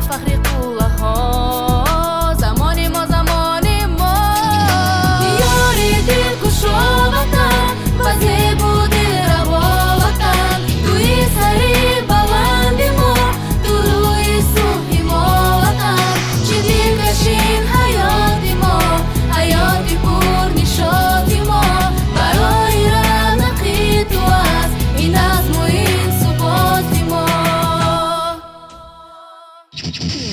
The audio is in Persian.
فخری قوله ها زمانی ما دیاری دل کشو وطن وزی بود روا وطن توی سری بلندی ما تو روی صبحی ما وطن چیدی کشین حیاتی ما حیاتی پر نشاطی ما برای رونقی تو است این نظم و این ثباتی ما